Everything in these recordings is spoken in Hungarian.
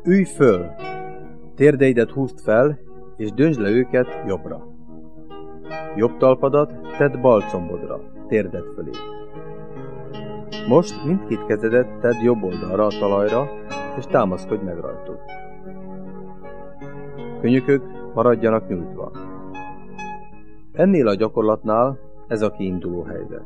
Ülj föl! Térdeidet húzd fel, és döntsd le őket jobbra. Jobb talpadat tedd bal combodra, térded fölé. Most mindkét kezedet tedd jobb oldalra a talajra, és támaszkodj meg rajtuk. Könyökök maradjanak nyújtva. Ennél a gyakorlatnál ez a kiinduló helyzet.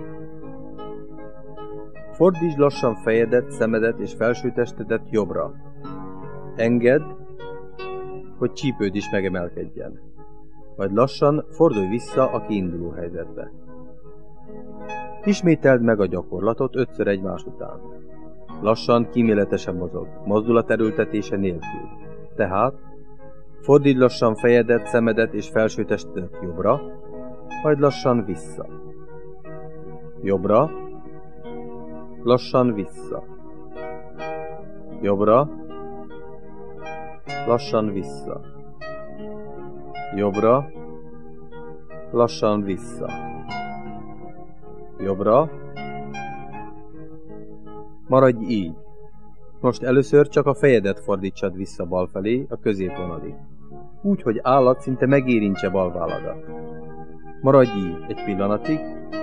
Fordítsd lassan fejedet, szemedet és felsőtestedet jobbra. Engedd, hogy csípőd is megemelkedjen. Majd lassan fordulj vissza a kiinduló helyzetbe. Ismételd meg a gyakorlatot 5-ször egymás után. Lassan, kíméletesen mozog, mozdulat erőltetése nélkül. Tehát fordítsd lassan fejedet, szemedet és felsőtestedet jobbra, majd lassan vissza. Jobbra, lassan vissza. Jobbra, lassan vissza. Jobbra, lassan vissza. Jobbra. Maradj így. Most először csak a fejedet fordítsad vissza bal felé, a középvonalig. Úgy, hogy állat szinte megérintse bal válladat. Maradj így egy pillanatig,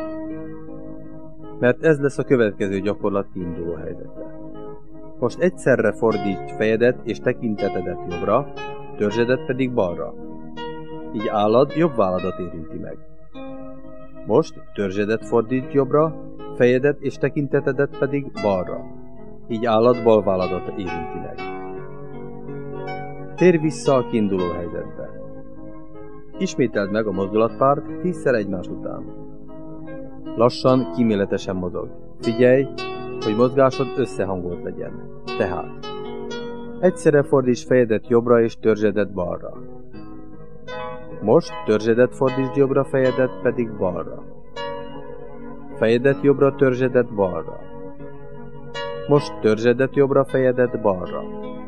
mert ez lesz a következő gyakorlat kiinduló helyzete. Most egyszerre fordítsd fejedet és tekintetedet jobbra, törzsedet pedig balra. Így állad jobb válladat érinti meg. Most törzsedet fordítsd jobbra, fejedet és tekintetedet pedig balra. Így állad bal válladat érinti meg. Térj vissza a kiinduló helyzetbe. Ismételd meg a mozdulatpárt 10-szer egymás után. Lassan, kíméletesen mozog. Figyelj, hogy mozgásod összehangolt legyen. Tehát egyszerre fordítsd fejedet jobbra és törzsedet balra. Most törzsedet fordítsd jobbra, fejedet pedig balra. Fejedet jobbra, törzsedet balra. Most törzsedet jobbra, fejedet balra.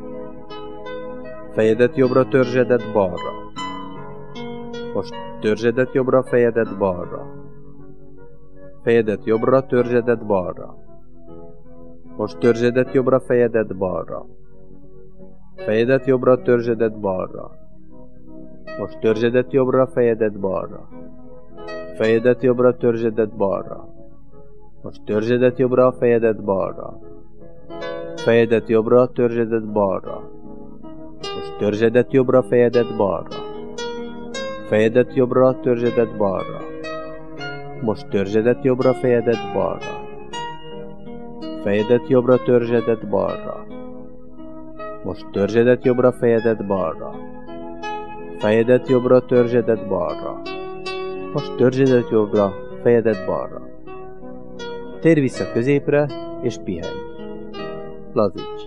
Fejedet jobbra, törzsedet balra. Most törzsedet jobbra, fejedet balra. Fejedet jobbra, törzsedet balra. Most törzsedet jobbra, fejedet balra. Fejedet jobbra, törzsedet balra. Most törzsedet jobbra, fejedet balra. Fejedet jobbra, törzsedet balra. Most törzsedet jobbra, fejedet balra. Fejedet jobbra, törzsedet balra. Most törzsedet jobbra, fejedet balra. Fejedet jobbra, törzsedet balra. Most törzsedet jobbra, fejedet balra. Fejedet jobbra, törzsedet balra. Most törzsedet jobbra, fejedet balra. Fejedet jobbra, törzsedet balra. Most törzsedet jobbra, fejedet balra. Térj vissza középre, és pihenj. Lazíts.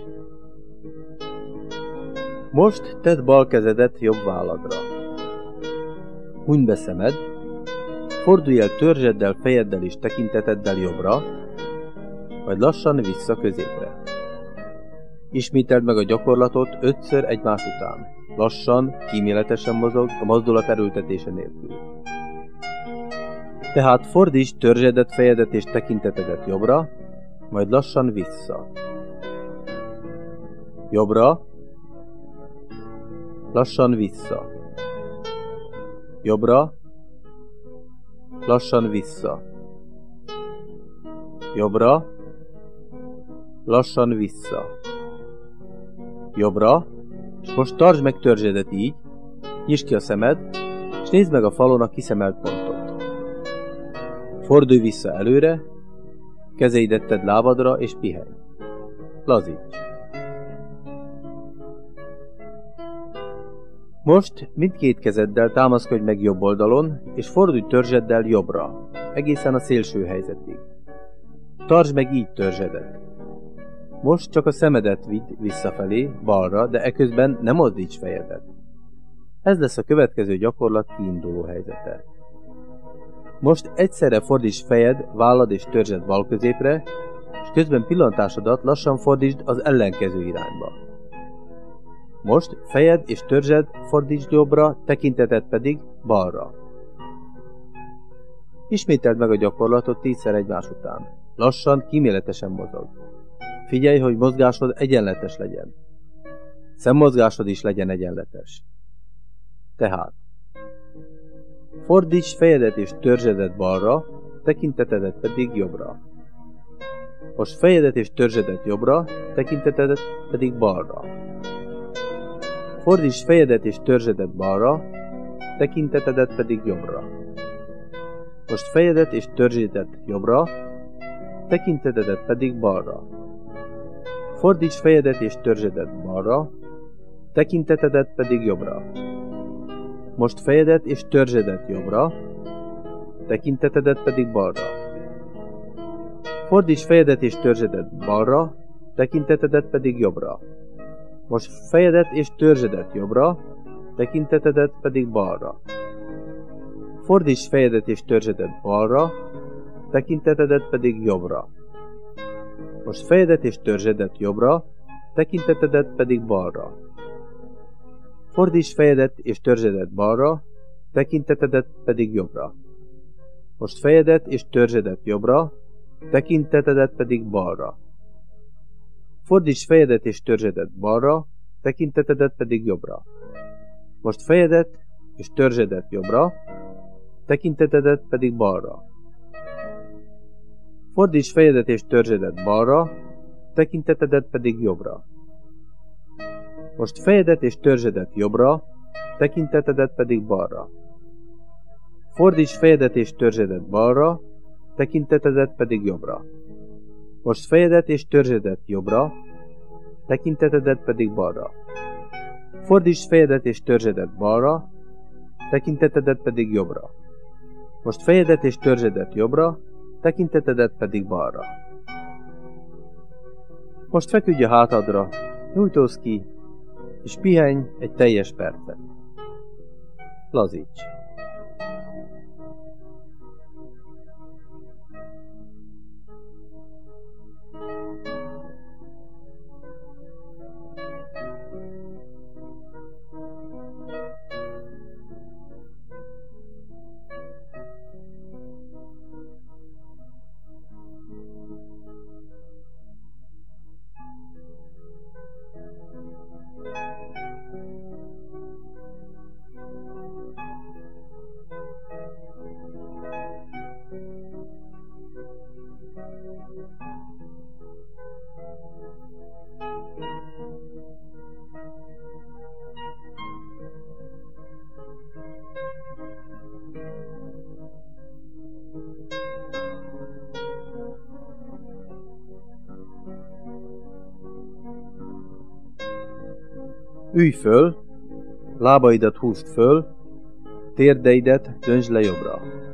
Most tedd bal kezedet jobb válladra. Hunyd be szemed, fordulj el törzseddel, fejeddel és tekinteteddel jobbra, majd lassan vissza középre. Ismételd meg a gyakorlatot 5-ször egymás után. Lassan, kíméletesen mozog, a mozdulat erőltetése nélkül. Tehát fordítsd törzsedet, fejedet és tekintetedet jobbra, majd lassan vissza. Jobbra, lassan vissza. Jobbra, lassan vissza. Jobbra, lassan vissza. Jobbra, és most tartsd meg törzsedet így, nyisd ki a szemed, és nézd meg a falon a kiszemelt pontot. Fordulj vissza előre, kezeidet tedd lábadra és pihenj. Lazíts. Most mindkét kezeddel támaszkodj meg jobb oldalon, és fordulj törzseddel jobbra, egészen a szélső helyzetig. Tartsd meg így törzsedet. Most csak a szemedet vidd visszafelé, balra, de eközben ne mozdíts fejedet. Ez lesz a következő gyakorlat kiinduló helyzete. Most egyszerre fordítsd fejed, vállad és törzsed bal középre, és közben pillantásodat lassan fordítsd az ellenkező irányba. Most fejed és törzsed fordítsd jobbra, tekinteted pedig balra. Ismételd meg a gyakorlatot 10-szer egymás után. Lassan, kíméletesen mozog. Figyelj, hogy mozgásod egyenletes legyen. Szemmozgásod is legyen egyenletes. Tehát fordíts fejedet és törzsedet balra, tekintetedet pedig jobbra. Most fejedet és törzsedet jobbra, tekintetedet pedig balra. Fordíts fejedet és törzsedet balra, tekintetedet pedig jobbra. Most fejedet és törzsedet jobbra, tekintetedet pedig balra. Fordíts fejedet és törzsedet balra, tekintetedet pedig jobbra. Most fejedet és törzsedet jobbra, tekintetedet pedig balra. Fordíts fejedet és törzsedet balra, tekintetedet pedig jobbra. Most fejedet és törzsedet jobbra, tekintetedet pedig balra. Fordíts fejedet és törzsedet balra, tekintetedet pedig jobbra. Most fejedet és törzsedet jobbra, tekintetedet pedig balra. Fordíts fejedet és törzsedet balra, tekintetedet pedig jobbra. Most fejedet és törzsedet jobbra, tekintetedet pedig balra. Fordíts fejedet és törzsedet balra, tekintetedet pedig jobbra. Most fejedet és törzsedet jobbra, tekintetedet pedig balra. Fordíts fejedet és törzsedet balra, tekintetedet pedig jobbra. Most fejedet és törzsedet jobbra, tekintetedet pedig balra. Fordíts fejedet és törzsedet balra, tekintetedet pedig jobbra. Most fejedet és törzsedet jobbra, tekintetedet pedig balra. Fordíts fejedet és törzsedet balra, tekintetedet pedig jobbra. Most fejedet és törzsedet jobbra, tekintetedet pedig balra. Most feküdj a hátadra, nyújtózz ki, és pihenj egy teljes percet. Lazíts! Ülj föl, lábaidat húzd föl, térdeidet döntsd le jobbra.